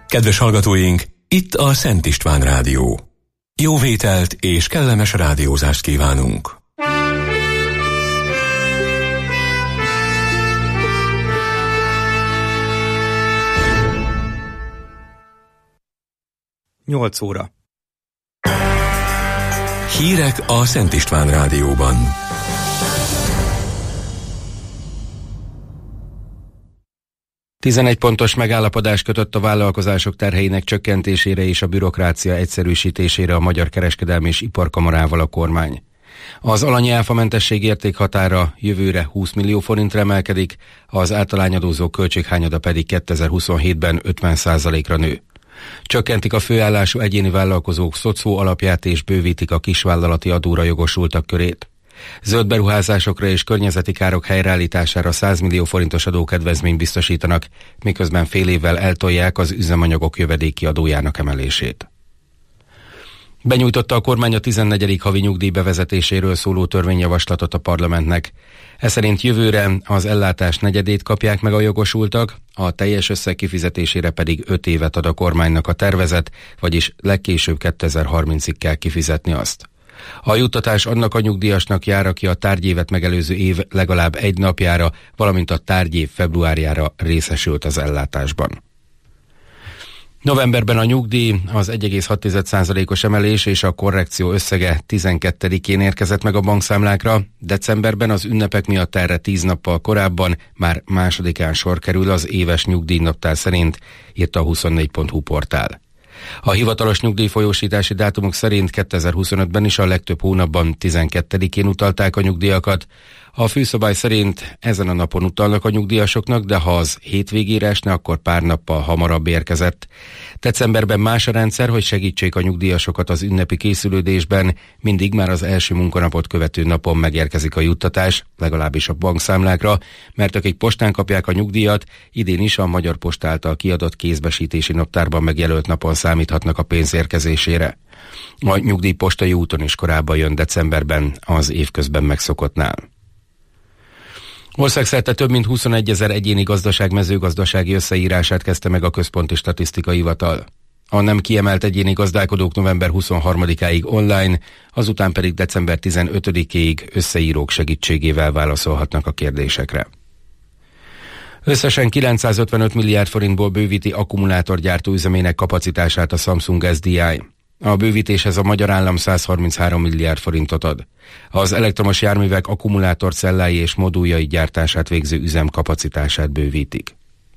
Kedves hallgatóink, itt a Szent István Rádió. Jó vételt és kellemes rádiózást kívánunk! Nyolc óra. Hírek a Szent István Rádióban. Pontos megállapodás kötött a vállalkozások terheinek csökkentésére és a bürokrácia egyszerűsítésére a Magyar Kereskedelmi és Iparkamarával a kormány. Az alanyi áfamentesség értékhatára jövőre 20 millió forintra emelkedik, az általányadózók költséghányada pedig 2027-ben 50%-ra nő. Csökkentik a főállású egyéni vállalkozók szocó alapját és bővítik a kisvállalati adóra jogosultak körét. Zöld beruházásokra és környezeti károk helyreállítására 100 millió forintos adókedvezményt biztosítanak, miközben fél évvel eltolják az üzemanyagok jövedéki adójának emelését. Benyújtotta a kormány a 14. havi nyugdíj bevezetéséről szóló törvényjavaslatot a parlamentnek. Ez szerint jövőre az ellátás negyedét kapják meg a jogosultak, a teljes összeg kifizetésére pedig 5 évet ad a kormánynak a tervezet, vagyis legkésőbb 2030-ig kell kifizetni azt. A juttatás annak a nyugdíjasnak jár, aki a tárgyévet megelőző év legalább egy napjára, valamint a tárgyév februárjára részesült az ellátásban. Novemberben a nyugdíj, az 1,6%-os emelés és a korrekció összege 12-én érkezett meg a bankszámlákra, decemberben az ünnepek miatt erre 10 nappal korábban, már 2-án sor kerül az éves nyugdíjnaptár szerint, írta a 24.hu portál. A hivatalos nyugdíjfolyósítási dátumok szerint 2025-ben is a legtöbb hónapban 12-én utalták a nyugdíjakat. A főszabály szerint ezen a napon utalnak a nyugdíjasoknak, de ha az hétvégére esne, akkor pár nappal hamarabb érkezett. Decemberben más a rendszer, hogy segítsék a nyugdíjasokat az ünnepi készülődésben, mindig már az első munkanapot követő napon megérkezik a juttatás, legalábbis a bankszámlákra, mert akik postán kapják a nyugdíjat, idén is a Magyar Posta által kiadott kézbesítési naptárban megjelölt napon számíthatnak a pénz érkezésére. A nyugdíj postai úton is korábban jön decemberben, az évközben megszokottnál. Országszerte több mint 21 000 egyéni gazdaság-mezőgazdasági összeírását kezdte meg a Központi Statisztikai Hivatal. A nem kiemelt egyéni gazdálkodók november 23-áig online, azután pedig december 15-ig összeírók segítségével válaszolhatnak a kérdésekre. Összesen 955 milliárd forintból bővíti akkumulátorgyártó üzemének kapacitását a Samsung SDI. A bővítéshez a magyar állam 133 milliárd forintot ad. Az elektromos járművek akkumulátorcellái és moduljai gyártását végző üzem kapacitását bővítik.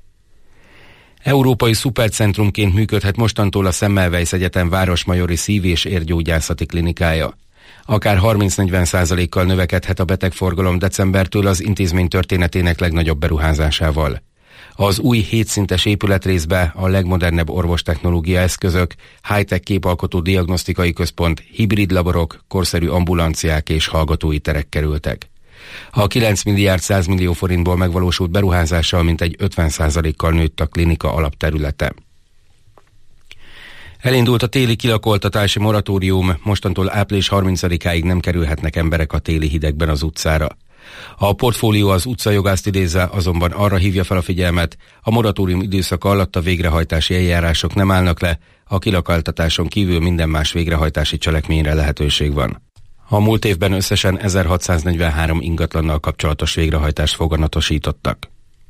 Európai szupercentrumként működhet mostantól a Semmelweis Egyetem Városmajori Szív- és Érgyógyászati Klinikája. Akár 30-40%-kal növekedhet a betegforgalom decembertől az intézmény történetének legnagyobb beruházásával. Az új 7 szintes épületrészbe a legmodernebb orvostechnológia eszközök, high-tech képalkotó diagnosztikai központ, hibrid laborok, korszerű ambulanciák és hallgatói terek kerültek. A 9 milliárd 100 millió forintból megvalósult beruházással mintegy 50%-kal nőtt a klinika alapterülete. Elindult a téli kilakoltatási moratórium, mostantól április 30-áig nem kerülhetnek emberek a téli hidegben az utcára. A portfólió az utcajogászt idézve azonban arra hívja fel a figyelmet, a moratórium időszaka alatt a végrehajtási eljárások nem állnak le, a kilakoltatáson kívül minden más végrehajtási cselekményre lehetőség van. A múlt évben összesen 1643 ingatlannal kapcsolatos végrehajtást foganatosítottak.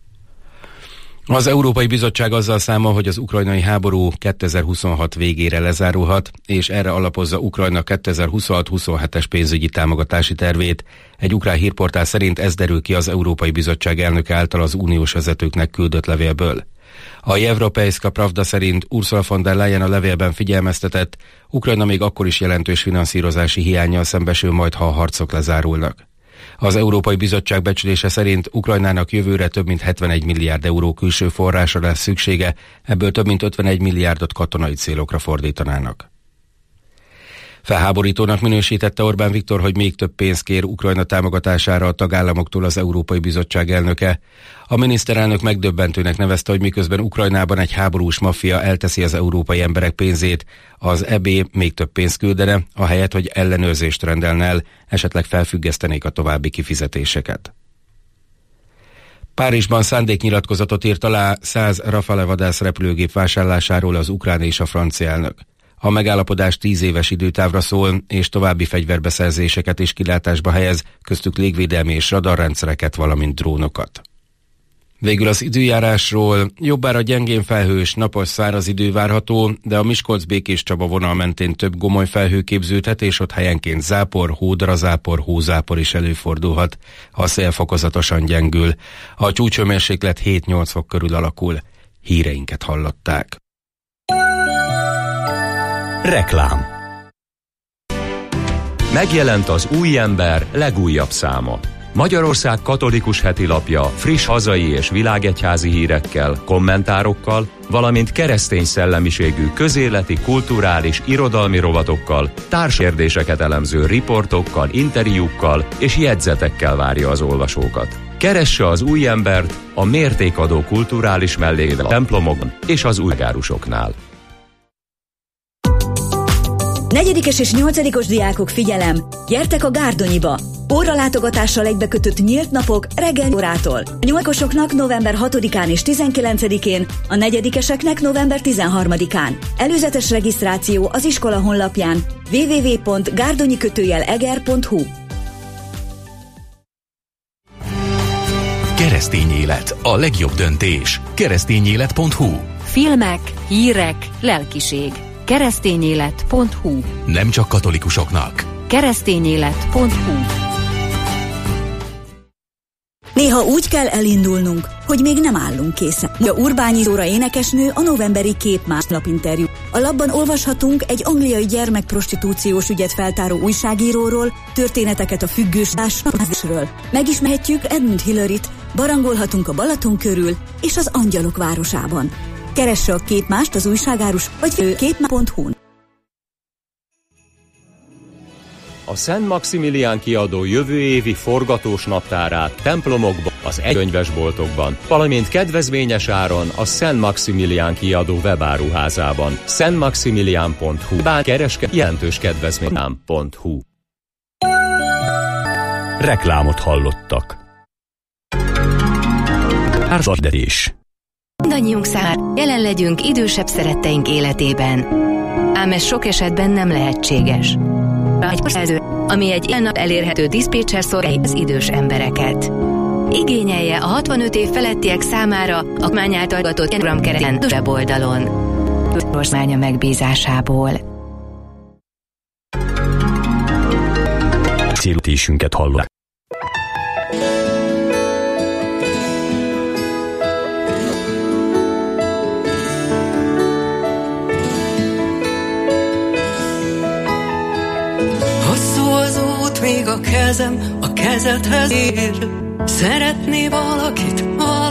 Az Európai Bizottság azzal számol, hogy az ukrajnai háború 2026 végére lezárulhat, és erre alapozza Ukrajna 2026-27-es pénzügyi támogatási tervét. Egy ukrán hírportál szerint ez derül ki az Európai Bizottság elnöke által az uniós vezetőknek küldött levélből. A Европейска Pravda szerint Ursula von der Leyen a levélben figyelmeztetett, Ukrajna még akkor is jelentős finanszírozási hiánnyal szembesül majd, ha a harcok lezárulnak. Az Európai Bizottság becslése szerint Ukrajnának jövőre több mint 71 milliárd euró külső forrásra lesz szüksége, ebből több mint 51 milliárdot katonai célokra fordítanának. Felháborítónak minősítette Orbán Viktor, hogy még több pénzt kér Ukrajna támogatására a tagállamoktól az Európai Bizottság elnöke. A miniszterelnök megdöbbentőnek nevezte, hogy miközben Ukrajnában egy háborús maffia elteszi az európai emberek pénzét, az EB még több pénzt küldene, ahelyett, hogy ellenőrzést rendelne el, esetleg felfüggesztenék a további kifizetéseket. Párizsban szándéknyilatkozatot írt alá 100 Rafale vadászrepülőgép vásárlásáról az ukrán és a francia elnök. A megállapodás 10 éves időtávra szól, és további fegyverbeszerzéseket is kilátásba helyez, köztük légvédelmi és radarrendszereket, valamint drónokat. Végül az időjárásról: jobbára gyengén felhős, napos száraz idő várható, de a Miskolc-Békés-Csaba vonal mentén több gomoly felhő képződhet, és ott helyenként zápor, hódrazápor, hózápor is előfordulhat. A szél fokozatosan gyengül. A csúcshőmérséklet 7-8 fok körül alakul. Híreinket hallották. Reklám. Megjelent az Új Ember legújabb száma. Magyarország katolikus hetilapja friss hazai és világegyházi hírekkel, kommentárokkal, valamint keresztény szellemiségű közéleti, kulturális, irodalmi rovatokkal, társkérdéseket elemző riportokkal, interjúkkal és jegyzetekkel várja az olvasókat. Keresse az Új Embert a mértékadó kulturális mellékletben, a templomokban és az újgárusoknál. 4. és 8. diákok, figyelem! Gyertek a Gárdonyiba! Óralátogatással egybekötött nyílt napok reggel órától. A 8-osoknak november 6-án és 19-én, a 4-eseknek november 13-án. Előzetes regisztráció az iskola honlapján www.gárdonyi-eger.hu. Keresztény élet, a legjobb döntés. Keresztényélet.hu. Filmek, hírek, lelkiség. Keresztényélet.hu. Nem csak katolikusoknak. Keresztényélet.hu. Néha úgy kell elindulnunk, hogy még nem állunk készen. A Urbányi Zóra énekesnő a novemberi Képmás lapinterjú. A lapban olvashatunk egy angliai gyermekprostitúciós ügyet feltáró újságíróról, történeteket a függősről. Megismerhetjük Edmund Hillaryt, barangolhatunk a Balaton körül és az Angyalok városában. Keresse a Képmást az újságárus vagy képma.hu-n. A Szent Maximilián kiadó jövő évi forgatós naptárát templomokban, az könyvesboltokban, valamint kedvezményes áron a Szent Maximilián kiadó webáruházában, szentmaximilián.hu. jelentős kedvezmény.hu. Reklámot hallottak. Ársadalás. Mindannyiunk számára jelen legyünk idősebb szeretteink életében. Ám ez sok esetben nem lehetséges. Ami egy ilyen nap elérhető diszpécser szolgálja az idős embereket. Igényelje a 65 év felettiek számára a kormány által adott programkereten weboldalon. Országmánya megbízásából. Céltésünket hallották. Még a kezem a kezedhez ér, szeretné valakit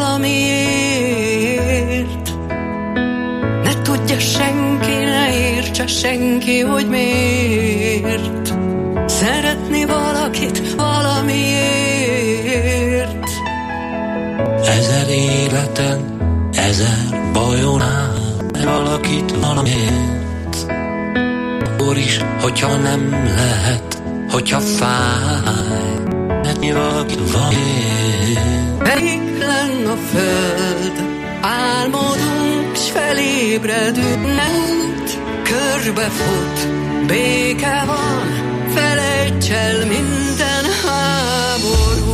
valamiért. Ne tudja senki, ne értse senki, hogy miért. Szeretné valakit valamiért. 1000 életen, 1000 bajon áll, valakit valamiért. Akkor is, hogyha nem lehet, hogyha fáj, mert valaki valamiért. Elég lenn a föld, álmodunk, s felébredünk, ment, körbefut, béke van, felejts el minden háborút.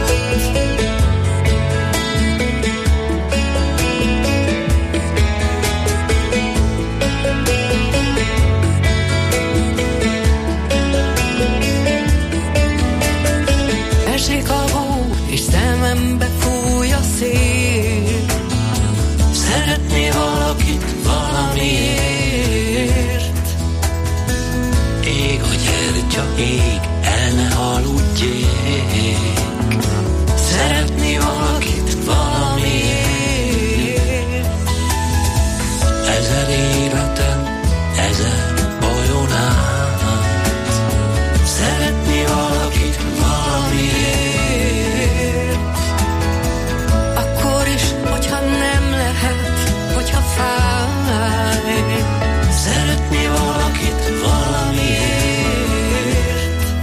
Esik a hó, és szemembe fúj a szél. Szeretné valakit valamiért. Ég a gyertya, ég, el ne aludjék. Szeretné valakit valamiért. 1000 életen, 1000 bajon át. Szeretné valakit valamiért. Akkor is, hogyha nem lehet, hogyha fáj. Szeretné valakit valamiért.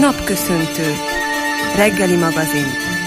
Napköszöntő. Reggeli magazin.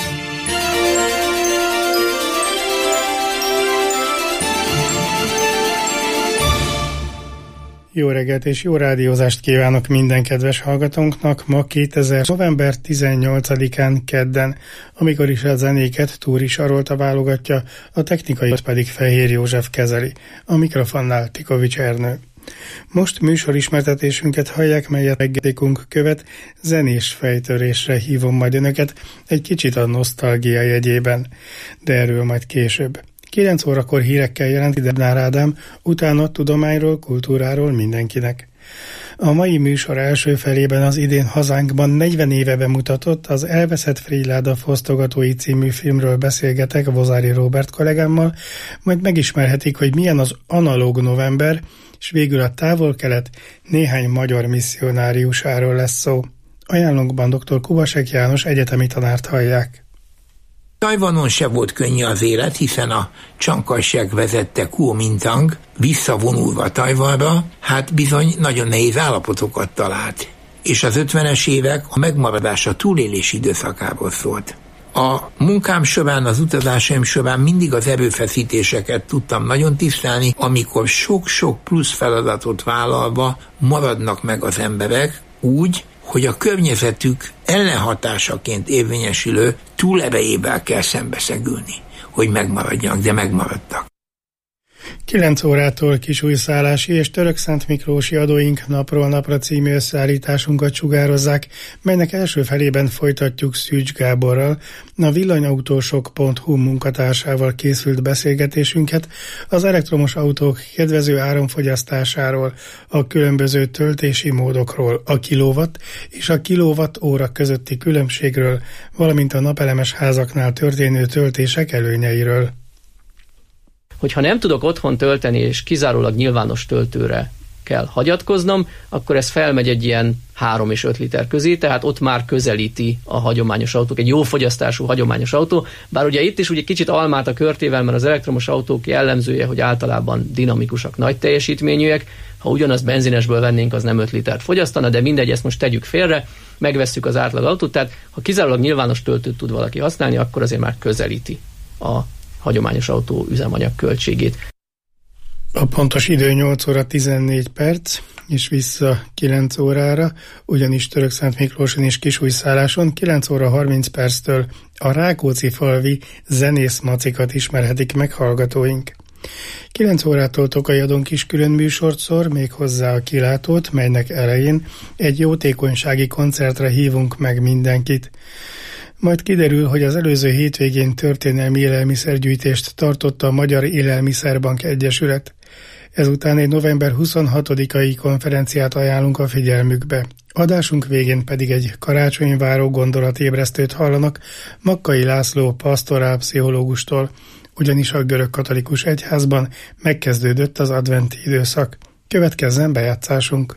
Jó reggelt és jó rádiózást kívánok minden kedves hallgatónknak ma 2000. november 18-án kedden, amikor is a zenéket Túri Sarolta válogatja, a technikai pedig Fehér József kezeli, a mikrofonnál Tikovics Ernő. Most műsorismertetésünket hallják, melyet reggelikünk követ, zenés fejtörésre hívom majd önöket, egy kicsit a nosztalgia jegyében, de erről majd később. 9 órakor hírekkel jelent Debnár Ádám, utána tudományról, kultúráról mindenkinek. A mai műsor első felében az idén hazánkban 40 éve bemutatott az Elveszett Frigyláda fosztogatói című filmről beszélgetek Vozári Róbert kollégámmal, majd megismerhetik, hogy milyen az analóg november, és végül a Távol-Kelet néhány magyar misszionáriusáról lesz szó. Ajánlónkban dr. Kubasek János egyetemi tanárt hallják. Tajvanon se volt könnyű az élet, hiszen a Csankajsek vezette Kuomintang visszavonulva Tajvanra, hát bizony nagyon nehéz állapotokat talált. És az 50-es évek a megmaradása túlélési időszakából szólt. A munkám során, az utazásaim során mindig az erőfeszítéseket tudtam nagyon tisztelni, amikor sok-sok plusz feladatot vállalva maradnak meg az emberek úgy, hogy a környezetük ellenhatásaként érvényesülő túlerejével kell szembeszegülni, hogy megmaradjanak, de megmaradtak. 9 órától kisújszállási és Törökszentmiklósi adóink napról napra című összeállításunkat sugározzák, melynek első felében folytatjuk Szűcs Gáborral, a villanyautósok.hu munkatársával készült beszélgetésünket az elektromos autók kedvező áramfogyasztásáról, a különböző töltési módokról, a kilowatt és a kilowatt-óra közötti különbségről, valamint a napelemes házaknál történő töltések előnyeiről. Hogyha nem tudok otthon tölteni, és kizárólag nyilvános töltőre kell hagyatkoznom, akkor ez felmegy egy ilyen 3 és 5 liter közé, tehát ott már közelíti a hagyományos autók, egy jó fogyasztású hagyományos autó, bár ugye itt is ugye kicsit almát a körtével, mert az elektromos autók jellemzője, hogy általában dinamikusak, nagy teljesítményűek, ha ugyanazt benzinesből vennénk, az nem 5 litert fogyasztana, de mindegy, ezt most tegyük félre, megvesszük az átlag autót, tehát ha kizárólag nyilvános töltőt tud valaki használni, akkor azért már közelíti a hagyományos autó üzemanyag költségét. A pontos idő 8 óra 14 perc, és vissza 9 órára, ugyanis Törökszentmiklóson és Kisújszálláson 9 óra 30 perctől a Rákóczi-falvi zenész macikat ismerhetik meg hallgatóink. 9 órától Tokai Adonk is külön műsort szor, méghozzá a Kilátót, melynek elején egy jótékonysági koncertre hívunk meg mindenkit. Majd kiderül, hogy az előző hétvégén történelmi élelmiszergyűjtést tartotta a Magyar Élelmiszerbank Egyesület. Ezután egy november 26-ai konferenciát ajánlunk a figyelmükbe. Adásunk végén pedig egy karácsonyváró gondolatébresztőt hallanak Makkai László pastorálpszichológustól, ugyanis a görögkatolikus egyházban megkezdődött az adventi időszak. Következzen bejátszásunk.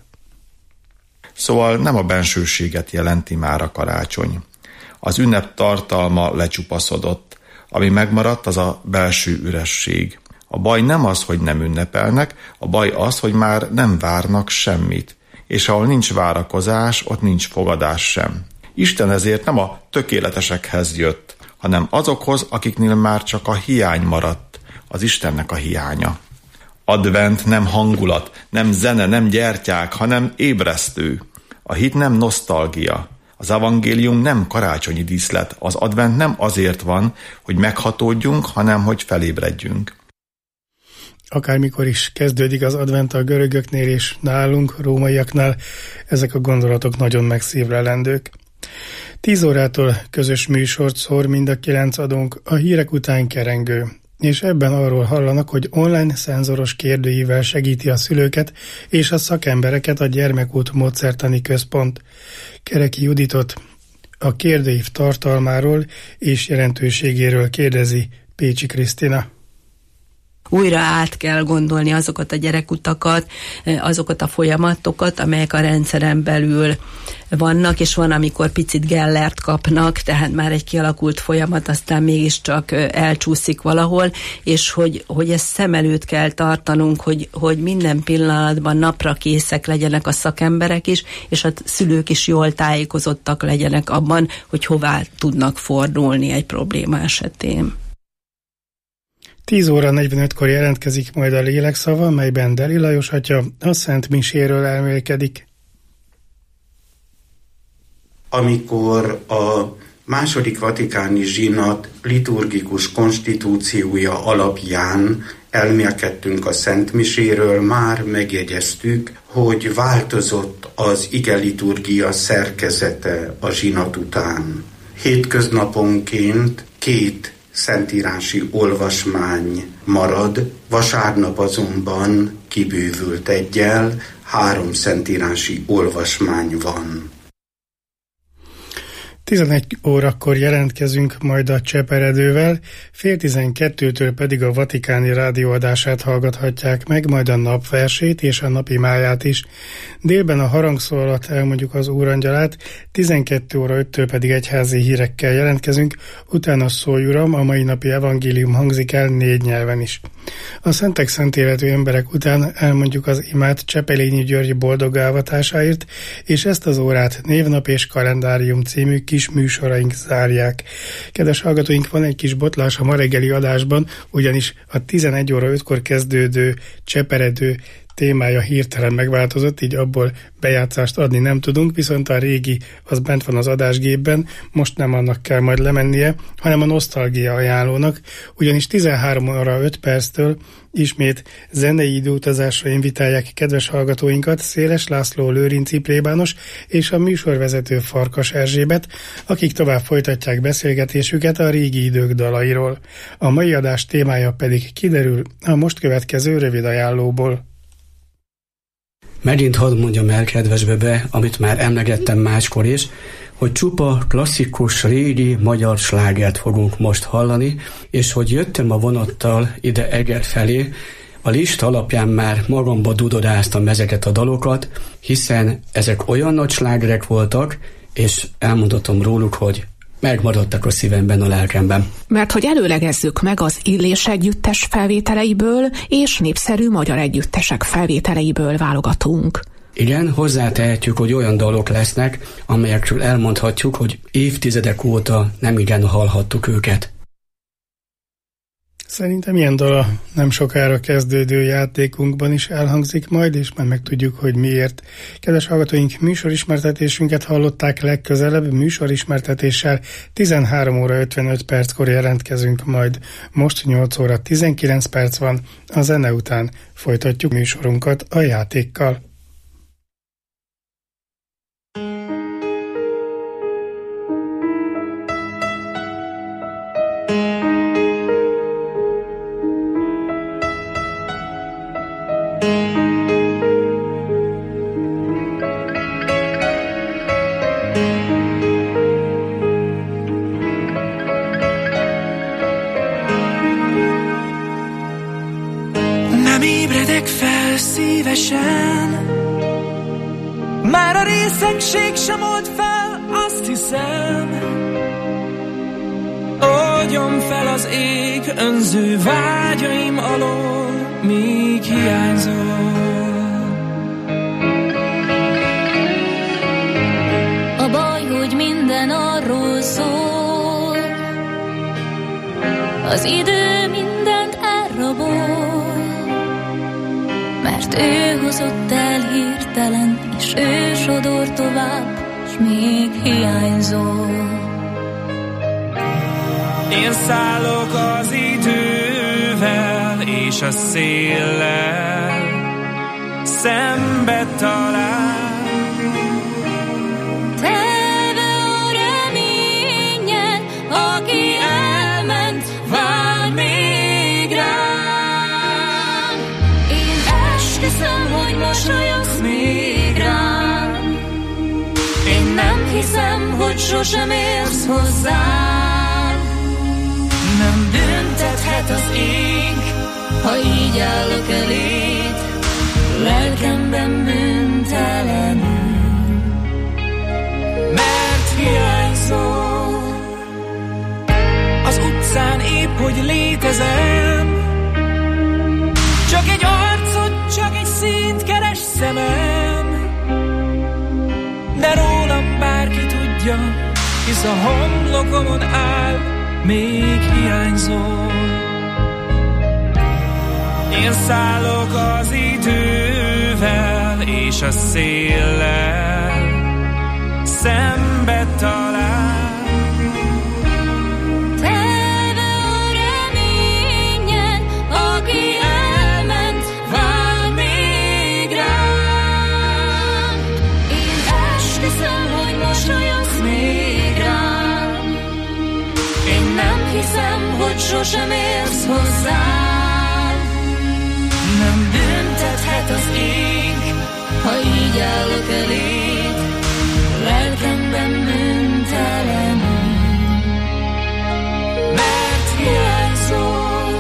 Szóval nem a bensőséget jelenti már a karácsony. Az ünnep tartalma lecsupaszodott, ami megmaradt, az a belső üresség. A baj nem az, hogy nem ünnepelnek, a baj az, hogy már nem várnak semmit, és ahol nincs várakozás, ott nincs fogadás sem. Isten ezért nem a tökéletesekhez jött, hanem azokhoz, akiknél már csak a hiány maradt, az Istennek a hiánya. Advent nem hangulat, nem zene, nem gyertyák, hanem ébresztő. A hit nem nosztalgia. Az evangélium nem karácsonyi díszlet, az advent nem azért van, hogy meghatódjunk, hanem hogy felébredjünk. Akármikor is kezdődik az advent a görögöknél és nálunk, rómaiaknál, ezek a gondolatok nagyon megszívlelendők. 10 órától közös műsort szór mind a 9 adónk, a hírek után kerengő, és ebben arról hallanak, hogy online szenzoros kérdőível segíti a szülőket és a szakembereket a Gyermekút Módszertani Központ. Kereki Juditot a kérdőív tartalmáról és jelentőségéről kérdezi Pécsi Krisztina. újra át kell gondolni azokat a gyerekutakat, azokat a folyamatokat, amelyek a rendszeren belül vannak, és van, amikor picit gellert kapnak, tehát már egy kialakult folyamat, aztán mégiscsak elcsúszik valahol, és hogy ezt szem előtt kell tartanunk, hogy minden pillanatban napra készek legyenek a szakemberek is, és a szülők is jól tájékozottak legyenek abban, hogy hová tudnak fordulni egy probléma esetén. 10 óra 45-kor jelentkezik majd a lélekszava, melyben Deli Lajos atya a Szent Miséről elmélkedik. Amikor a második vatikáni zsinat liturgikus konstitúciója alapján elmélkedtünk a Szent Miséről, már megjegyeztük, hogy változott az igeliturgia szerkezete a zsinat után. Hétköznaponként 2 szentírási olvasmány marad, vasárnap azonban kibővült egyel, 3 szentírási olvasmány van. 11 órakor jelentkezünk majd a Cseperedővel, 10:12-től pedig a Vatikáni rádióadását hallgathatják meg, majd a napversét és a napimáját is. Délben a harangszó alatt elmondjuk az Úrangyalát, 12 óra 5-től pedig egyházi hírekkel jelentkezünk, utána Szólj Uram, a mai napi evangélium hangzik el 4 nyelven is. A szentek szent életű emberek után elmondjuk az imát Csepelényi György boldog ávatásáért, és ezt az órát Névnap és Kalendárium című kis műsoraink zárják. Kedves hallgatóink, van egy kis botlás a ma reggeli adásban, ugyanis a 11 óra 5-kor kezdődő Cseperedő témája hirtelen megváltozott, így abból bejátszást adni nem tudunk, viszont a régi az bent van az adásgépben, most nem annak kell majd lemennie, hanem a nosztalgia ajánlónak, ugyanis 13 óra 5 perctől ismét zenei időutazásra invitálják kedves hallgatóinkat Széles László lőrinci plébános és a műsorvezető Farkas Erzsébet, akik tovább folytatják beszélgetésüket a régi idők dalairól. A mai adás témája pedig kiderül a most következő rövid ajánlóból. Megint hadd mondjam el, kedves Bebe, amit már emlegettem máskor is, hogy csupa klasszikus, régi magyar slágert fogunk most hallani, és hogy jöttem a vonattal ide Eger felé, a lista alapján már magamba dudoráztam ezeket a dalokat, hiszen ezek olyan nagy slágerek voltak, és elmondhatom róluk, hogy megmaradtak a szívemben, a lelkemben. Mert hogy előlegezzük meg az Illés együttes felvételeiből és népszerű magyar együttesek felvételeiből válogatunk. Igen, hozzátehetjük, hogy olyan dalok lesznek, amelyekről elmondhatjuk, hogy évtizedek óta nem igen hallhattuk őket. Szerintem ilyen dal a nem sokára kezdődő játékunkban is elhangzik majd, és már megtudjuk, hogy miért. Kedves hallgatóink, műsorismertetésünket hallották, legközelebb műsorismertetéssel 13 óra 55 perckor jelentkezünk majd. Most 8 óra 19 perc van, a zene után folytatjuk műsorunkat a játékkal. Már a részegség sem old fel, azt hiszem. Oldjon fel az ég önző vágyaim alól, míg hiányzol. A baj, hogy minden arról szól, az idő mindent elrabol. Mert ő hozott el hirtelen, és ő sodor tovább, s még hiányzol. Én szállok az idővel és a széllel, szembe talál. Telve a reménnyel, aki elment, vár még rám. Én esküszöm, hogy mosolyogsz még rám. Én nem hiszem, hogy sosem érsz hozzám. Nem büntethet az ég, ha kezem. Csak egy arcot, csak egy színt keres szemem, de rólam bárki tudja, hisz a homlokomon áll, még hiányzol. Én szállok az idővel és a széllel, szembe talál. Telve a reményen, aki elment, vár még rám. Én esküszöm, hogy mosolyogsz még rám. Én nem hiszem, hogy sosem érsz hozzám. Nem büntethet az ég, ha így állok eléd, lelkemben bűntelenül, mert hiányzol.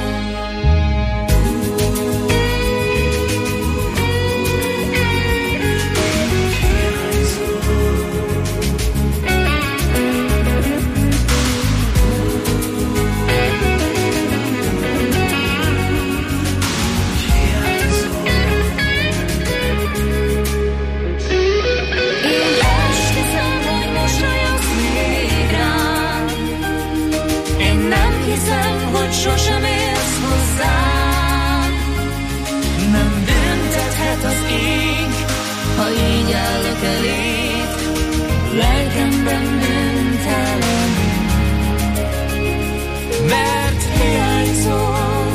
Sosem érsz hozzám. Nem büntethet az ég, ha így állok eléd, lelkemben bűntelenül, mert hiányzol.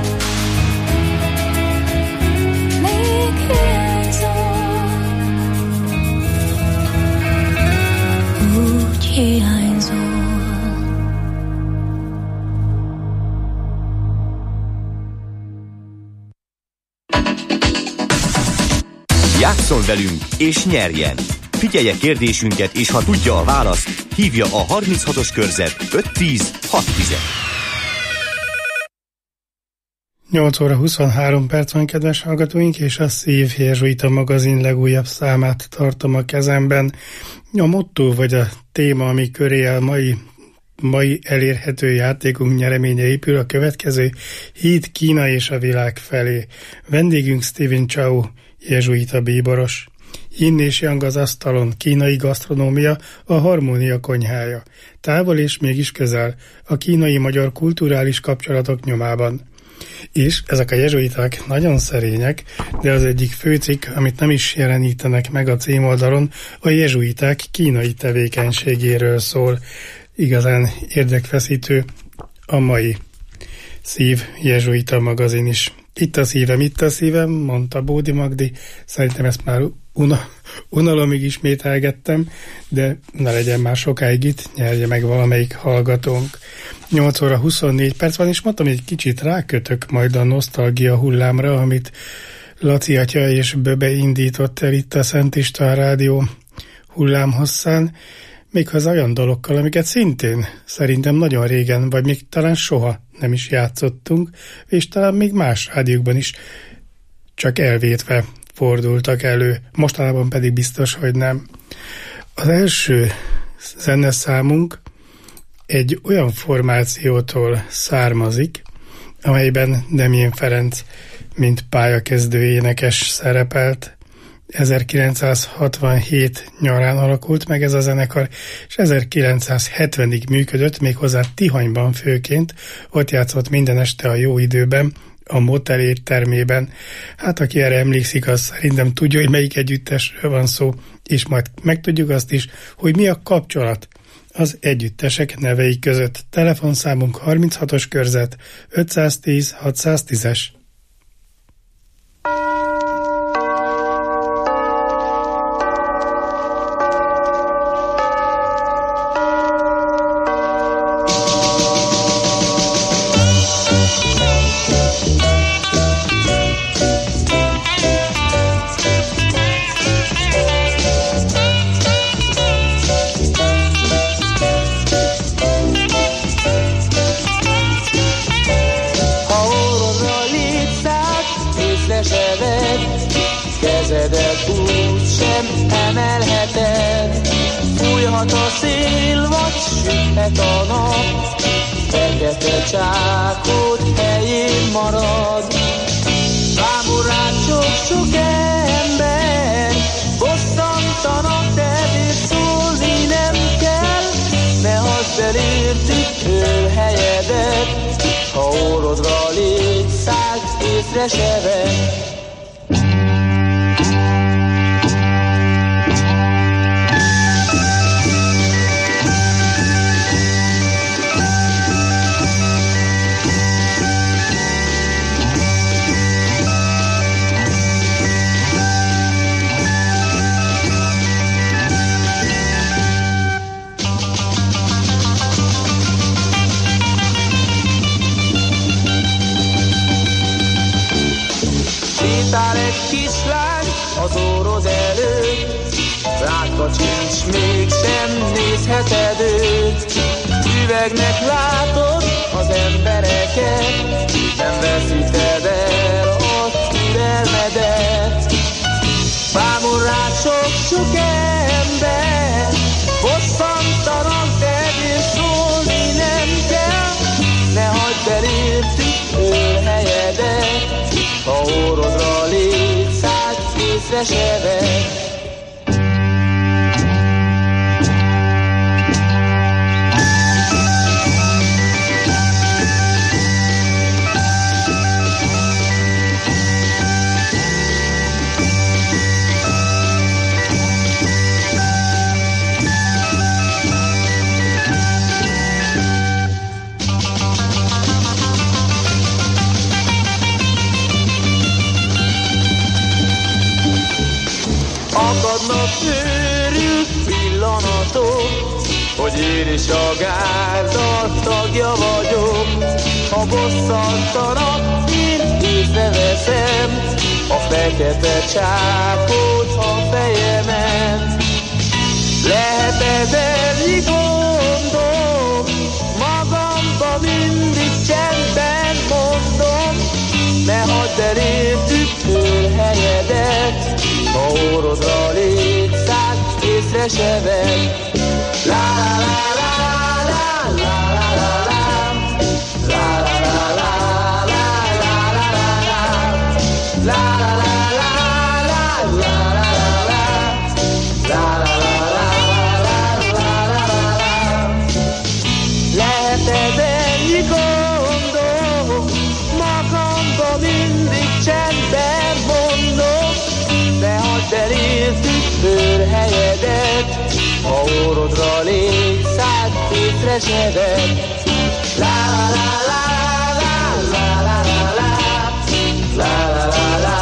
Még hiányzol. Úgy hiányzol. Játsszon velünk és nyerjen! Figyelje kérdésünket, és ha tudja a választ, hívja a 36-os körzet 510 610. 8 óra 23 perc van, kedves hallgatóink, és a Szív Jezsuita magazin legújabb számát tartom a kezemben. A motto vagy a téma, ami köré a mai elérhető játékunk nyereménye épül, a következő: Híd Kína és a világ felé. Vendégünk Stephen Chow, jezsuita bíboros. Yin és yang az asztalon, kínai gasztronómia, a harmónia konyhája. Távol és mégis közel, a kínai-magyar kulturális kapcsolatok nyomában. És ezek a jezsuiták nagyon szerények, de az egyik főcikk, amit nem is jelenítenek meg a címoldalon, a jezsuiták kínai tevékenységéről szól. Igazán érdekfeszítő a mai Szív Jezsuita magazin is. Itt a szívem, mondta Bódi Magdi. Szerintem ezt már unalomig ismételgettem, de ne legyen már sokáig itt, nyerje meg valamelyik hallgatónk. 8 óra 24 perc van, és mondtam, hogy egy kicsit rákötök majd a nosztalgia hullámra, amit Laci atya és Böbe indított el itt a Szent István Rádió hullámhosszán, méghozzá olyan dalokkal, amiket szintén szerintem nagyon régen, vagy még talán soha nem is játszottunk, és talán még más rádiókban is csak elvétve fordultak elő, mostanában pedig biztos, hogy nem. Az első zeneszámunk egy olyan formációtól származik, amelyben Demjén Ferenc, mint pályakezdő énekes szerepelt. 1967 nyarán alakult meg ez a zenekar, és 1970-ig működött, méghozzá Tihanyban főként, ott játszott minden este a jó időben, a motel éttermében. Hát aki erre emlékszik, az szerintem tudja, hogy melyik együttesről van szó, és majd megtudjuk azt is, hogy mi a kapcsolat az együttesek nevei között. Telefonszámunk 36-os körzet 510 610-es. Fújhat a szél, vagy süthet a nap, fekete csákot helyén marad. Bámurát sok ember bosszantanak, de ezért szólni nem kell. Ne hagyd el értük ölhelyedet, ha orrodra létszág észre se vett. Sétál egy kislány az orrod előtt, rátkacsincs, mégsem nézheted őt. Üvegnek látod az embereket, nem veszíted el a türelmedet. Bámul rád sok ember, bosszantanak, de ezért szólni nem kell. Ne hagyd el értük ölhelyedet, ha orrodra létszág észre se vett. Akadnak őrült pillanatok, hogy én is a gárda tagja vagyok. Ha bosszantanak, én észreveszem a fekete csákot a fejemen. Lehet ez ennyi gondom, magamba mindig csendben mondom. Ne hagyd el értük ölhelyedet, ha orrodra létszág észre se vett. La la la la la la la la la la la la la la la la. Lehet ez ennyi gondom, magamba mindig csendben mondom. Ne hagyd el értük őrhelyedet, ha orrodra létszág észre se vett. La la la la la la la la la la la la.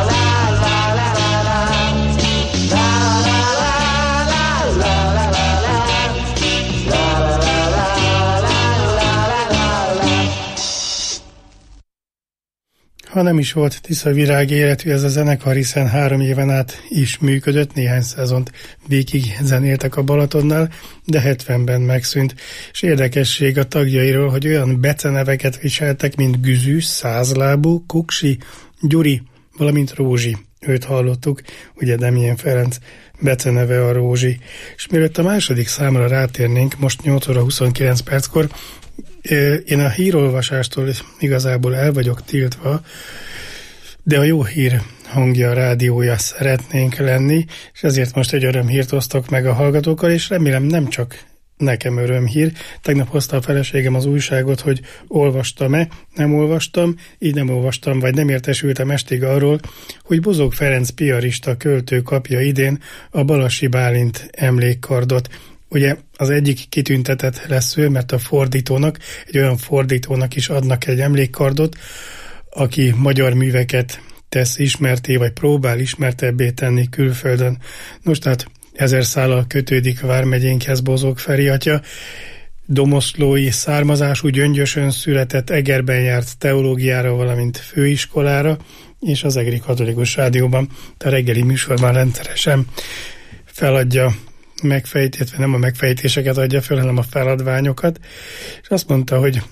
Ha nem is volt Tisza Virág életű ez a zenekar, hiszen 3 éven át is működött, néhány szezont végig zenéltek a Balatonnál, de 70-ben megszűnt. És érdekesség a tagjairól, hogy olyan beceneveket viseltek, mint Güzű, Százlábú, Kuksi, Gyuri, valamint Rózsi. Őt hallottuk, ugye Demjén Ferenc beceneve a Rózsi. És mielőtt a második számra rátérnénk, most 8 óra 29 perckor, én a hírolvasástól igazából el vagyok tiltva, de a jó hír hangja, rádiója szeretnénk lenni, és ezért most egy örömhírt osztok meg a hallgatókkal, és remélem nem csak nekem örömhír. Tegnap hozta a feleségem az újságot, hogy olvastam-e, nem olvastam, így nem olvastam, vagy nem értesültem estig arról, hogy Bozók Ferenc piarista költő kapja idén a Balassi Bálint emlékkardot. Ugye az egyik kitüntetett lesz ő, mert a fordítónak, egy olyan fordítónak is adnak egy emlékkardot, aki magyar műveket tesz ismerté, vagy próbál ismertebbé tenni külföldön. Nos, tehát 1000 szállal kötődik vármegyénkhez Bozók Feri atya, domoszlói származású, Gyöngyösön született, Egerben járt teológiára, valamint főiskolára, és az Egri Katolikus Rádióban, a reggeli műsorban rendszeresen feladja megfejtéseket, nem a megfejtéseket adja fel, hanem a feladványokat, és azt mondta, hogy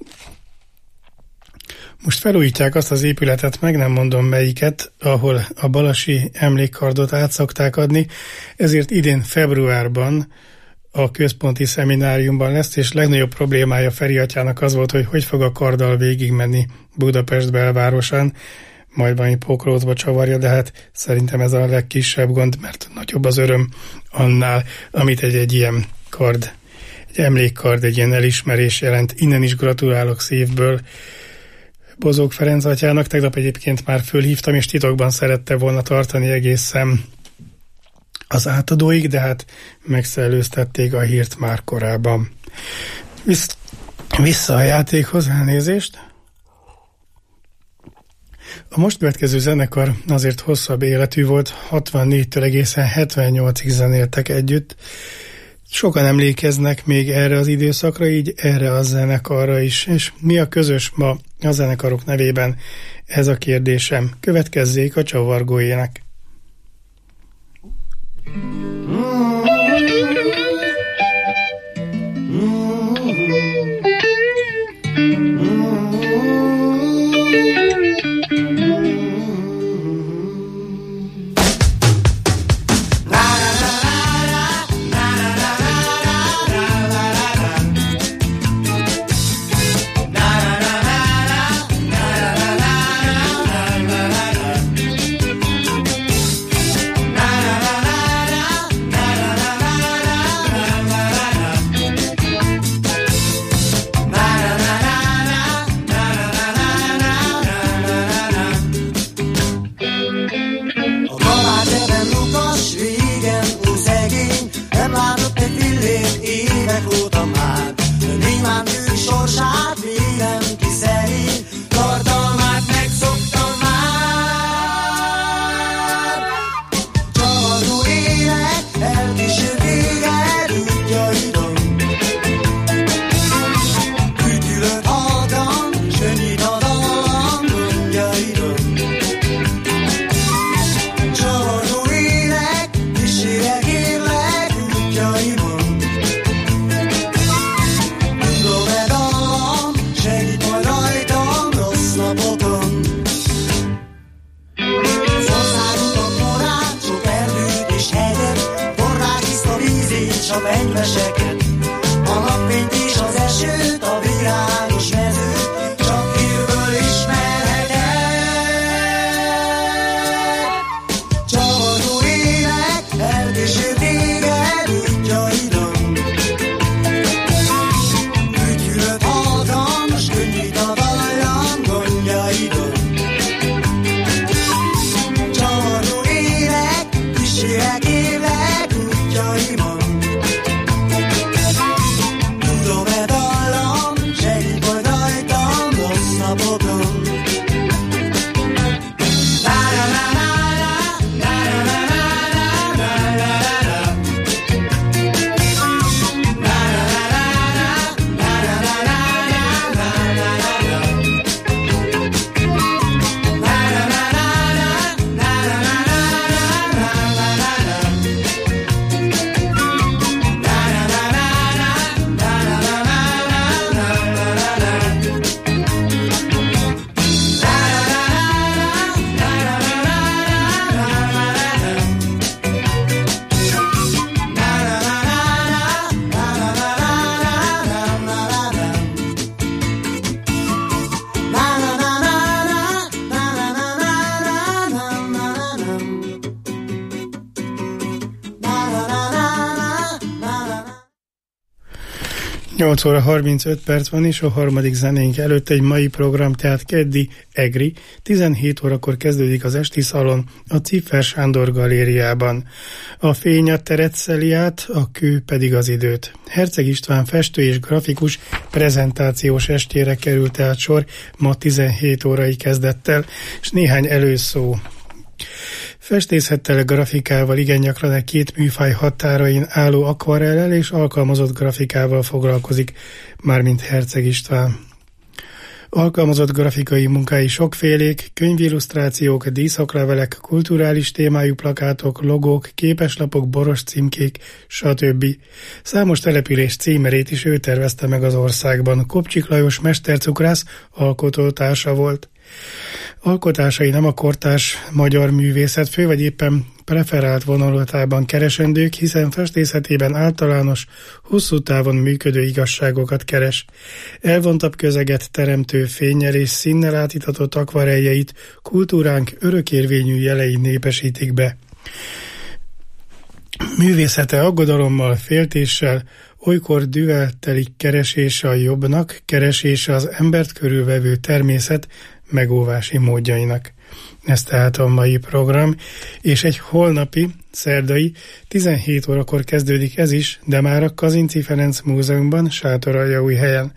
most felújítják azt az épületet, meg nem mondom melyiket, ahol a Balassi emlékkardot át szokták adni, ezért idén februárban a központi szemináriumban lesz, és legnagyobb problémája Feri atyának az volt, hogy fog a karddal végigmenni Budapest belvárosán, majd valami pokrócba csavarja, de hát szerintem ez a legkisebb gond, mert nagyobb az öröm annál, amit egy ilyen kard, egy emlékkard, egy ilyen elismerés jelent. Innen is gratulálok szívből Bozók Ferenc atyának. Tegnap egyébként már fölhívtam, és titokban szerette volna tartani egészen az átadóig, de hát megszellőztették a hírt már korábban. Vissza a játékhoz, elnézést. A most következő zenekar azért hosszabb életű volt, 64-től egészen 78-ig zenéltek együtt. Sokan emlékeznek még erre az időszakra, így erre a zenekarra is. És mi a közös ma a zenekarok nevében? Ez a kérdésem. Következzék a csavargó ének. Nyolc óra 35 perc van, és a harmadik zenénk előtt egy mai program, tehát keddi EGRI. 17 órakor kezdődik az esti szalon a Ciffer Sándor galériában. A fény a teret szeli át, a kő pedig az időt. Herceg István festő és grafikus prezentációs estjére került tehát sor, ma 17 órai kezdett el, és néhány előszó. Festészettel, grafikával, igen gyakran a két műfaj határain álló akvarellel és alkalmazott grafikával foglalkozik, mármint Herceg István. Alkalmazott grafikai munkái sokfélék, könyvillusztrációk, díszoklevelek, kulturális témájú plakátok, logók, képeslapok, boros címkék, stb. Számos település címerét is ő tervezte meg az országban. Kopcsik Lajos mestercukrász alkotótársa volt. Alkotásai nem a kortárs magyar művészet fő vagy éppen preferált vonulatában keresendők, hiszen festészetében általános, hosszú távon működő igazságokat keres. Elvontabb közeget teremtő fénnyel és színnel átítatott akvareljeit kultúránk örökérvényű jelei népesítik be. Művészete aggodalommal, féltéssel, olykor düvel telik keresése a jobbnak, keresése az embert körülvevő természet megóvási módjainak. Ez tehát a mai program, és egy holnapi, szerdai, 17 órakor kezdődik ez is, de már a Kazinczy Ferenc Múzeumban, Sátoraljaújhelyen.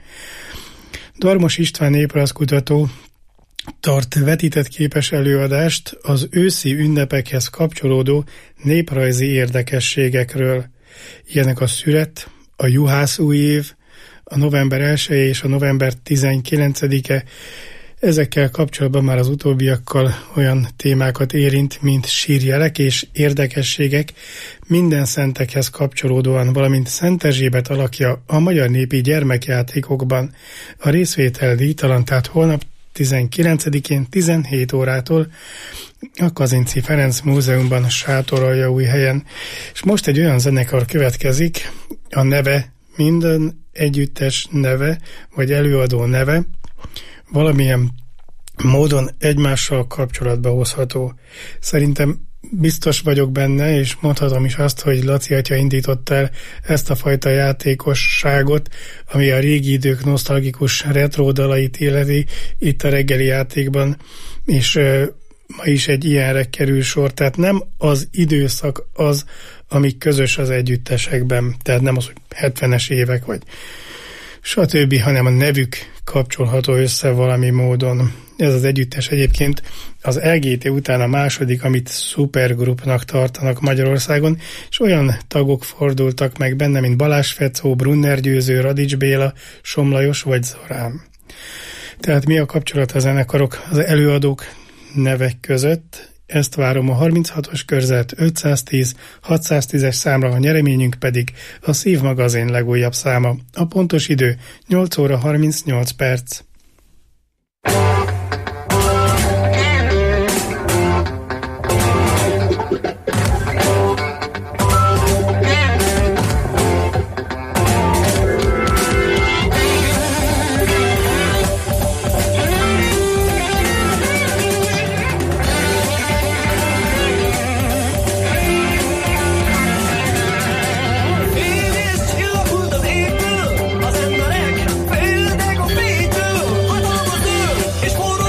Darmos István néprajzkutató tart vetített képes előadást az őszi ünnepekhez kapcsolódó néprajzi érdekességekről. Ilyenek a szüret, a juhász új év, a november 1-e és a november 19-e. Ezekkel kapcsolatban már az utóbbiakkal olyan témákat érint, mint sírjelek és érdekességek minden szentekhez kapcsolódóan, valamint Szent Erzsébet alakja a magyar népi gyermekjátékokban. A részvétel díjtalan, tehát holnap 19-én 17 órától a Kazinczy Ferenc Múzeumban, Sátoraljaújhelyen. És most egy olyan zenekar következik, a neve, minden együttes neve, vagy előadó neve, valamilyen módon egymással kapcsolatba hozható. Szerintem biztos vagyok benne, és mondhatom is azt, hogy Laci atya indította el ezt a fajta játékosságot, ami a régi idők nosztalgikus retro dalait illeti itt a reggeli játékban, és ma is egy ilyenre kerül sor, tehát nem az időszak az, ami közös az együttesekben, tehát nem az, hogy 70-es évek vagy stb., hanem a nevük kapcsolható össze valami módon. Ez az együttes egyébként az LGT után a második, amit szupergrupnak tartanak Magyarországon, és olyan tagok fordultak meg benne, mint Balázs Fecó, Brunner Győző, Radics Béla, Somlajos vagy Zorán. Tehát mi a kapcsolat a zenekarok, az előadók nevek között? Ezt várom a 36-os körzet 510-610-es számra, a nyereményünk pedig a Szív magazin legújabb száma. A pontos idő 8 óra 38 perc. Az emberek félnek a fénytől, hatalmas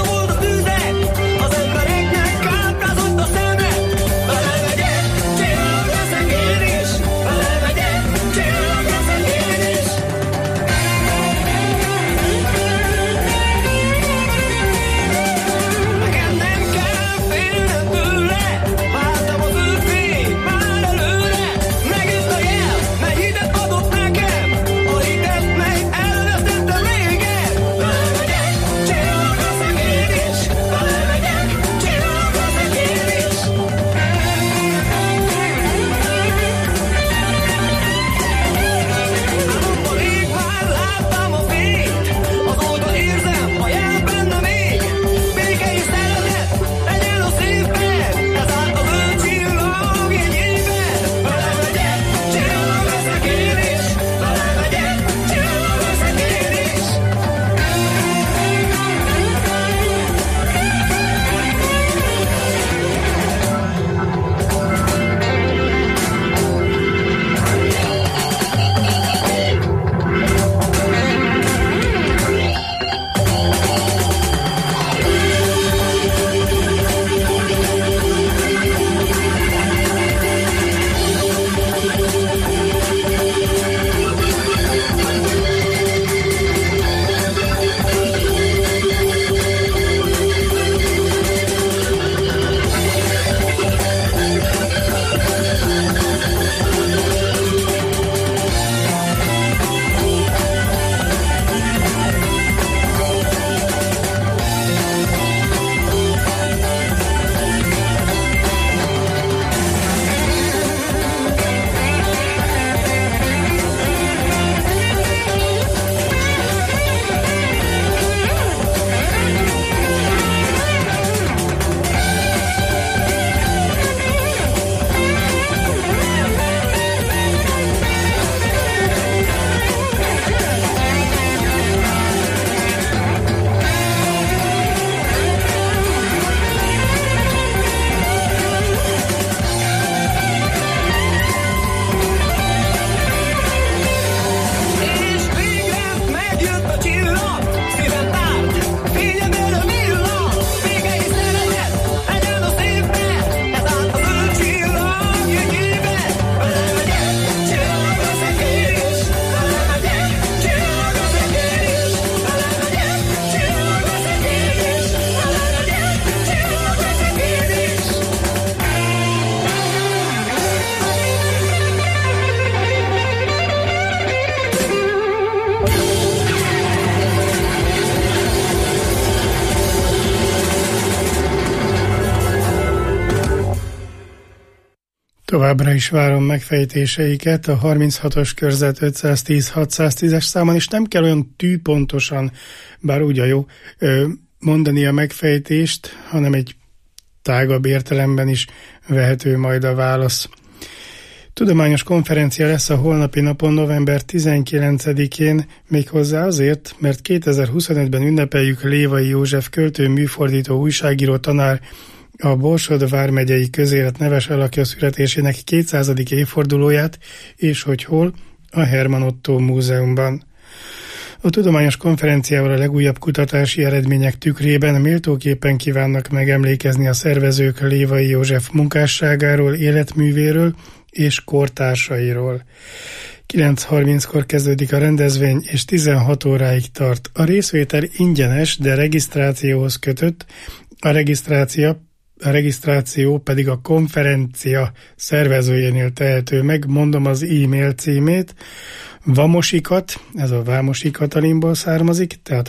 Továbbra is várom megfejtéseiket a 36-os körzet 510-610-es számon, és nem kell olyan tűpontosan, bár úgy a jó, mondani a megfejtést, hanem egy tágabb értelemben is vehető majd a válasz. Tudományos konferencia lesz a holnapi napon, november 19-én, méghozzá azért, mert 2025-ben ünnepeljük Lévai József költő, műfordító, újságíró, tanár, a Borsod vármegyei közélet neves alakja születésének 200. évfordulóját, és hogy hol? A Herman Otto Múzeumban. A tudományos konferenciával a legújabb kutatási eredmények tükrében méltóképpen kívánnak megemlékezni a szervezők Lévai József munkásságáról, életművéről és kortársairól. 9:30-kor kezdődik a rendezvény, és 16 óráig tart. A részvétel ingyenes, de regisztrációhoz kötött, a regisztráció pedig a konferencia szervezőjénél tehető meg. Mondom az e-mail címét: vamosikat, ez a Vámosi Katalinból származik, tehát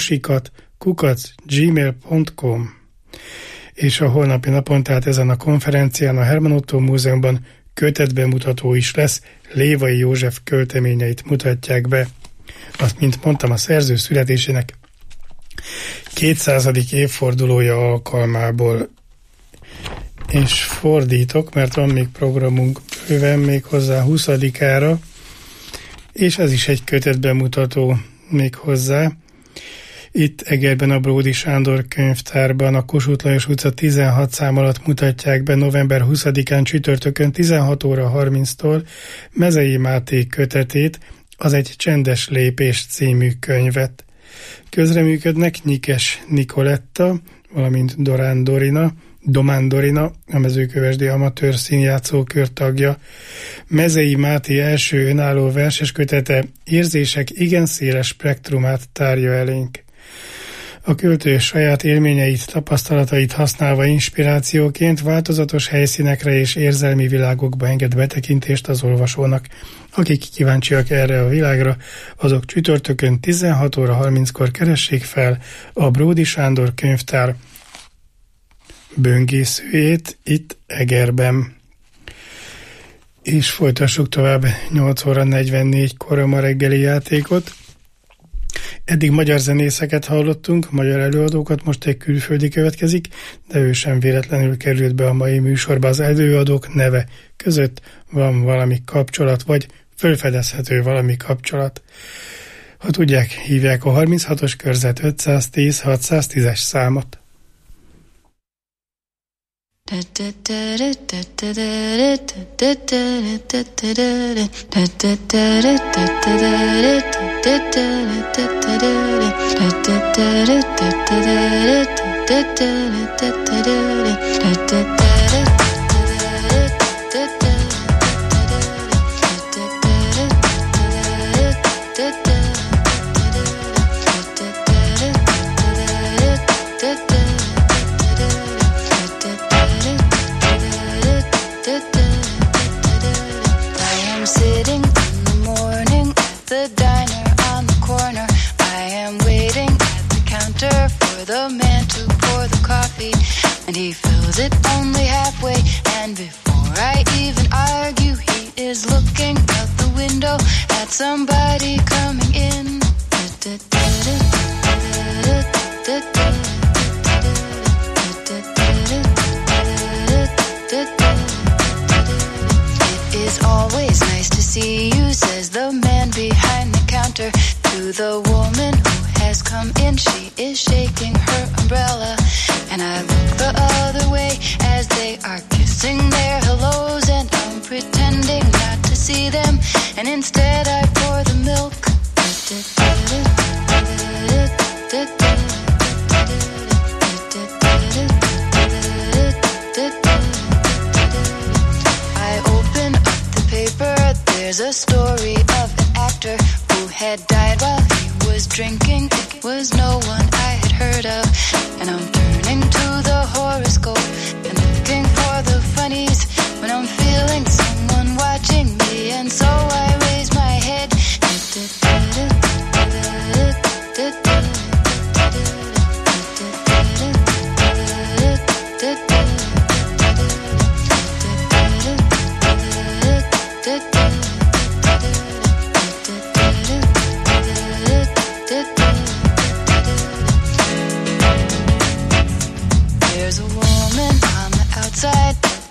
vamosikat@gmail.com. És a holnapi napon, tehát ezen a konferencián a Herman Otto Múzeumban kötetbemutató is lesz, Lévai József költeményeit mutatják be. Azt, mint mondtam, a szerző születésének 200. évfordulója alkalmából. És fordítok, mert van még programunk bőven, még hozzá 20-ára, és ez is egy kötetbemutató még hozzá. Itt Egerben a Bródi Sándor könyvtárban a Kossuth Lajos utca 16 szám alatt mutatják be november 20-án csütörtökön 16 óra 30-tól Mezei Máté kötetét, az Egy csendes lépés című könyvet. Közreműködnek Nyikes Nikoletta, valamint Domán Dorina, a Mezőkövesdi Amatőr Színjátszókör tagja. Mezei Máté első önálló verses kötete érzések igen széles spektrumát tárja elénk. A költő saját élményeit, tapasztalatait használva inspirációként változatos helyszínekre és érzelmi világokba enged betekintést az olvasónak. Akik kíváncsiak erre a világra, azok csütörtökön 16 óra 30-kor keressék fel a Bródi Sándor könyvtár böngészőjét itt Egerben. És folytassuk tovább 8 óra 44-kor a ma reggeli játékot. Eddig magyar zenészeket hallottunk, magyar előadókat, most egy külföldi következik, de ő sem véletlenül került be a mai műsorba. Az előadók neve között van valami kapcsolat, vagy felfedezhető valami kapcsolat. Ha tudják, hívják a 36-os körzet 510-610-es számot. The man to pour the coffee, and he fills it only halfway. And before I even argue, he is looking out the window at somebody coming in. It is always nice to see you, says the man behind the counter to the woman who has come in. She is shaking her umbrella, and I look the other way as they are kissing their hellos, and I'm pretending not to see them, and instead I pour the milk. I open up the paper, there's a story of an actor who had died while he was drinking. It was no one I had heard of, and I'm turning to the horoscope and looking for the funnies when I'm feeling someone watching me, and so I raise my head.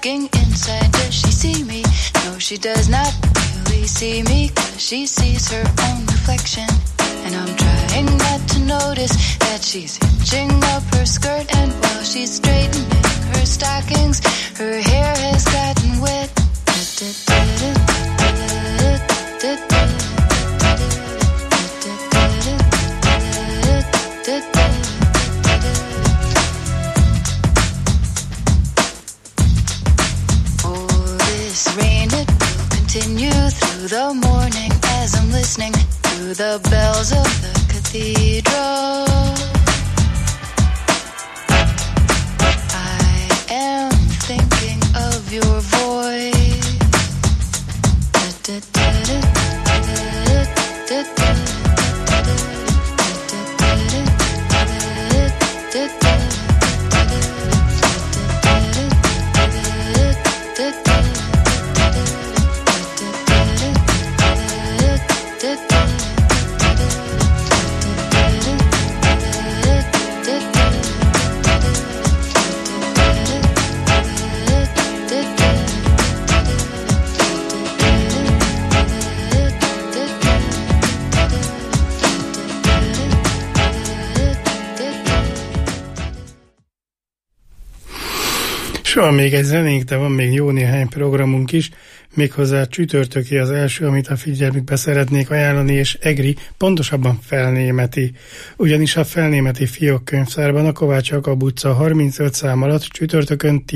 looking inside. Does she see me? No, she does not really see me, 'cause she sees her own reflection. And I'm trying not to notice that she's hitching up her skirt, and while she's straightening her stockings, her hair has gotten wet. Oh, this rain, it will continue through the morning as I'm listening to the bells of the cathedral. I am thinking of your voice. Van még egy zenénk, de van még jó néhány programunk is, méghozzá csütörtöki az első, amit a figyelmükbe szeretnék ajánlani, és egri, pontosabban felnémeti. Ugyanis a felnémeti Fiók könyvtárban a Kovács Jakab utca 35 szám alatt csütörtökön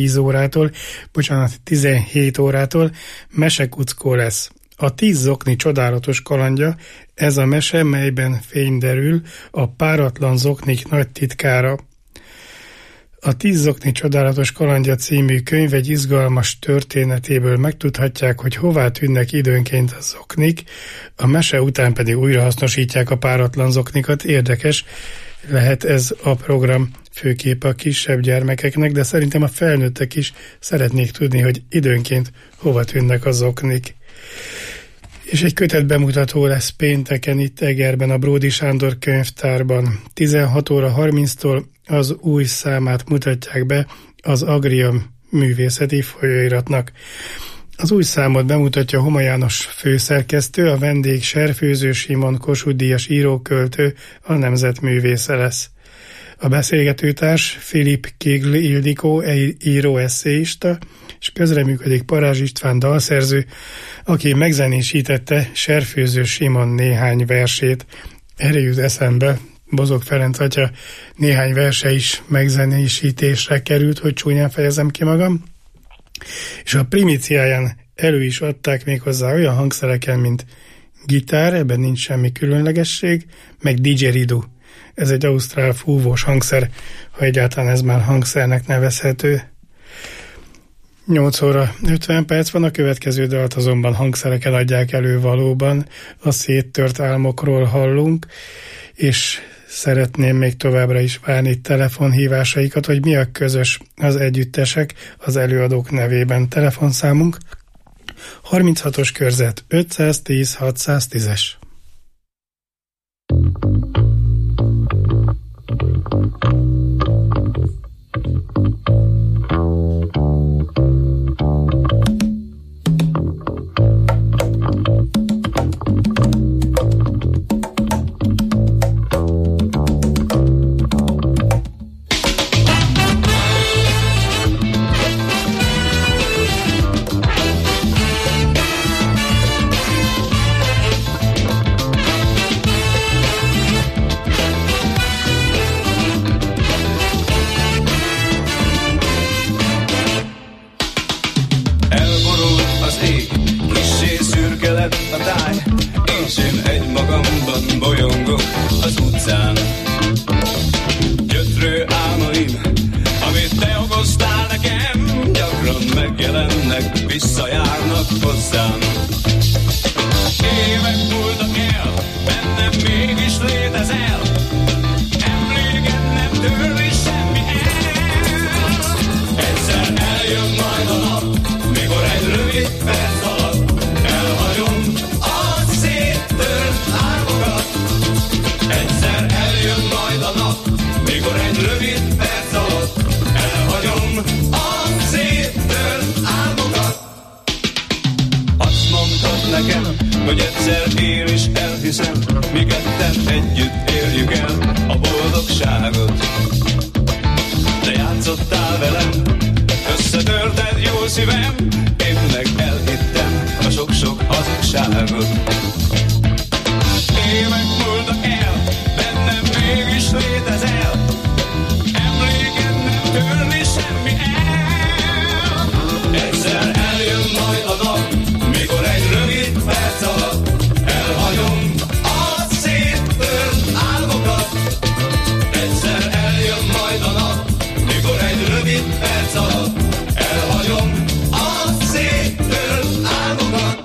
17 órától mesekuckó lesz. A 10 zokni csodálatos kalandja, ez a mese, melyben fény derül a páratlan zoknik nagy titkára. A 10 zokni csodálatos kalandja című könyv egy izgalmas történetéből megtudhatják, hogy hová tűnnek időnként a zoknik, a mese után pedig újrahasznosítják a páratlan zoknikat. Érdekes lehet ez a program, főképp a kisebb gyermekeknek, de szerintem a felnőttek is szeretnék tudni, hogy időnként hova tűnnek a zoknik. És egy kötet bemutató lesz pénteken itt Egerben, a Bródi Sándor könyvtárban. 16 óra 30-tól az új számát mutatják be az Agria művészeti folyóiratnak. Az új számot bemutatja Homa János főszerkesztő, a vendég Serfőző Simon Kossuth-díjas íróköltő, a nemzetművésze lesz. A beszélgetőtárs Filip Kégl Ildikó, író-esszéista, és közreműködik Parázs István dalszerző, aki megzenésítette Serfőző Simon néhány versét. Erre jut eszembe, Bozog Ferenc atya néhány verse is megzenésítésre került, hogy csúnyán fejezem ki magam. És a primíciáján elő is adták méghozzá olyan hangszereken, mint gitár, ebben nincs semmi különlegesség, meg didgeridoo. Ez egy ausztrál fúvós hangszer, ha egyáltalán ez már hangszernek nevezhető. 8 óra 50 perc van, a következő dalt azonban hangszereken adják elő valóban. A Széttört álmokról hallunk, és szeretném még továbbra is várni telefonhívásaikat, hogy mi a közös az együttesek az előadók nevében. Telefonszámunk 36-os körzet 510 610-es. Mikor egy rövid perc alatt elhagyom a széttört játszottál velem, összetörted jó szívem, én meg elhittem a sok-sok hazugságot. Évek múltak el, bennem mégis létezel, emléked nem törni semmi el. Egyszer eljön majd a nap, mikor egy rövid perc alatt elhagyom a széttört álmokat. Egyszer eljön majd a nap, mikor egy rövid perc alatt elhagyom a széttört álmokat.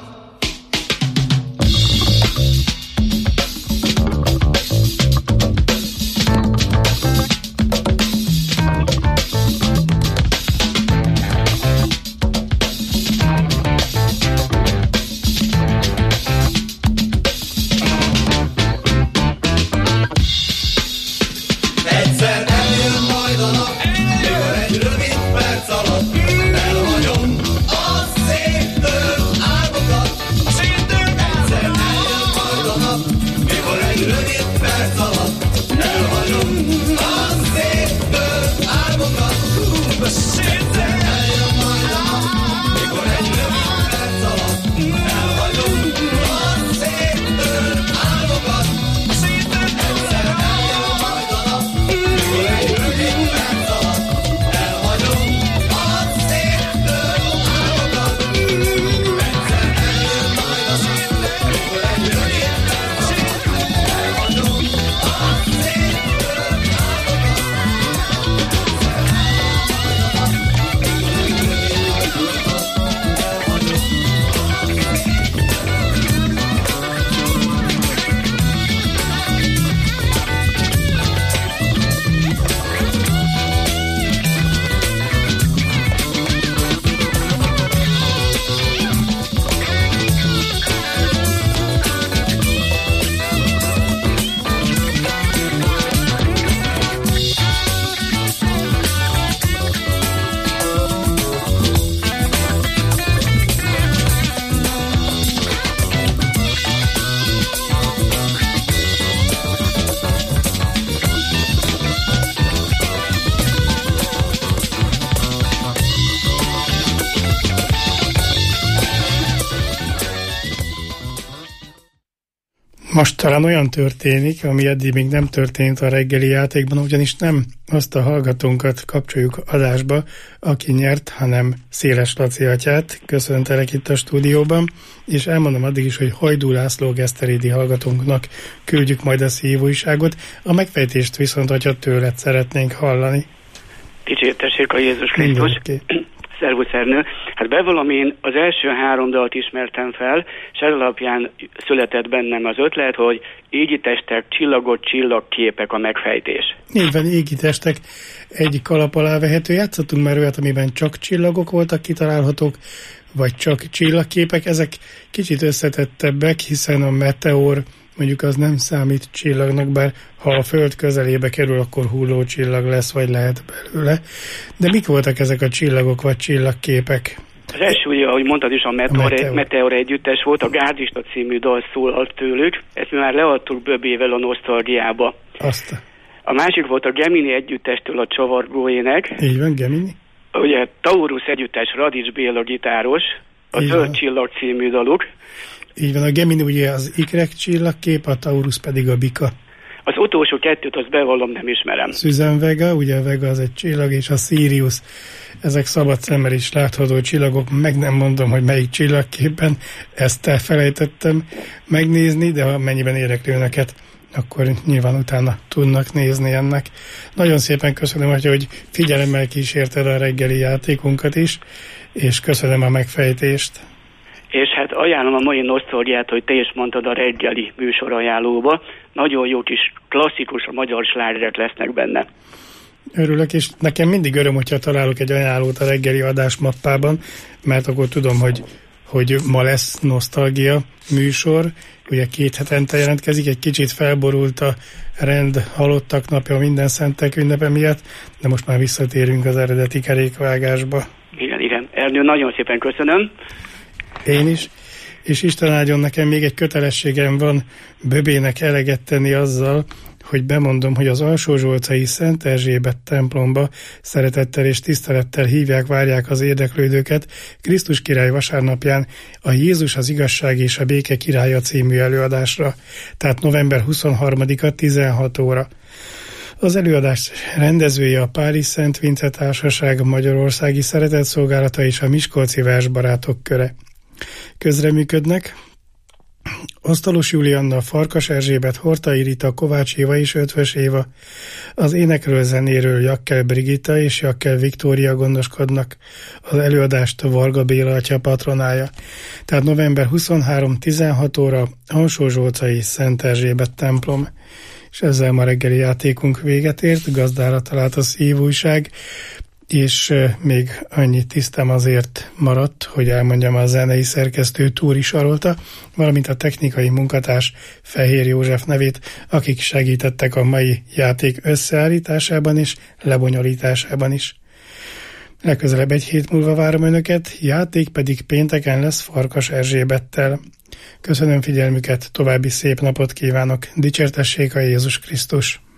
Most talán olyan történik, ami eddig még nem történt a reggeli játékban, ugyanis nem azt a hallgatónkat kapcsoljuk adásba, aki nyert, hanem Széles Laci atyát. Köszöntelek itt a stúdióban, és elmondom addig is, hogy Hajdú László geszterédi hallgatónknak küldjük majd a szívújságot. A megfejtést viszont, atya, tőled szeretnénk hallani. Dicsértessék a Jézus Krisztus. Szervusz Ernő. Hát bevallom, én az első 3 dalt ismertem fel, és ez alapján született bennem az ötlet, hogy égi testek, csillagok, csillagképek a megfejtés. Így van, égi testek egy kalap alá vehető. Játszottunk már olyat, amiben csak csillagok voltak kitalálhatók, vagy csak csillagképek. Ezek kicsit összetettebbek, hiszen a meteor mondjuk az nem számít csillagnak, bár ha a Föld közelébe kerül, akkor hulló csillag lesz, vagy lehet belőle. De mik voltak ezek a csillagok, vagy csillagképek? Az első, ugye, ahogy mondtad is, a Meteor együttes volt, a Gárdista című dal szólalt tőlük, ezt mi már leadtuk Böbével a Nosztalgiába. A másik volt a Gemini együttestől a Csavargó ének. Így van, Gemini. Ugye Taurus együttes, Radics Béla gitáros, a Zöld Csillag című daluk. Így van, a Gemini ugye az ikrek csillagkép, a Taurus pedig a bika. Az utolsó kettőt, azt bevallom, nem ismerem. Susan Vega, ugye a Vega az egy csillag, és a Sirius, ezek szabad szemmel is látható csillagok, meg nem mondom, hogy melyik csillagképpen, ezt elfelejtettem megnézni, de ha mennyiben érdekli önöket, akkor nyilván utána tudnak nézni ennek. Nagyon szépen köszönöm, hogy figyelemmel kísérted a reggeli játékunkat is, és köszönöm a megfejtést. És hát ajánlom a mai nosztalgiát, hogy te is mondtad a reggeli műsor ajánlóba. Nagyon jó kis klasszikus, a magyar slágerek lesznek benne. Örülök, és nekem mindig öröm, hogyha találok egy ajánlót a reggeli adásmappában, mert akkor tudom, hogy ma lesz nosztalgia műsor. Ugye 2 hetente jelentkezik, egy kicsit felborult a rend, halottak napja, minden szentek ünnepe miatt, de most már visszatérünk az eredeti kerékvágásba. Igen. Ernő, nagyon szépen köszönöm. Én is. És Isten áldjon, nekem még egy kötelességem van Böbének eleget tenni azzal, hogy bemondom, hogy az Alsózsolcai Szent Erzsébet templomba szeretettel és tisztelettel hívják, várják az érdeklődőket Krisztus király vasárnapján a Jézus az igazság és a béke királya című előadásra, tehát november 23-a 16 óra. Az előadás rendezője a Párizs Szent Vince Társaság Magyarországi Szeretetszolgálata és a Miskolci Versbarátok köre. Közreműködnek Asztalos Julianna, Farkas Erzsébet, Hortai Rita, Kovács Éva és Ötvös Éva. Az énekről, zenéről Jakkel Brigitta és Jakkel Viktória gondoskodnak. Az előadást Varga Béla atya patronálja. Tehát november 23, 16 óra, Alsózsolcai Szent Erzsébet templom. És ezzel ma reggeli játékunk véget ért, gazdára talált a Szívújság, és még annyi tisztem azért maradt, hogy elmondjam a zenei szerkesztő Túri Sarolta, valamint a technikai munkatárs Fehér József nevét, akik segítettek a mai játék összeállításában és lebonyolításában is. Legközelebb egy hét múlva várom önöket, játék pedig pénteken lesz Farkas Erzsébettel. Köszönöm figyelmüket, további szép napot kívánok, dicsértessék a Jézus Krisztus!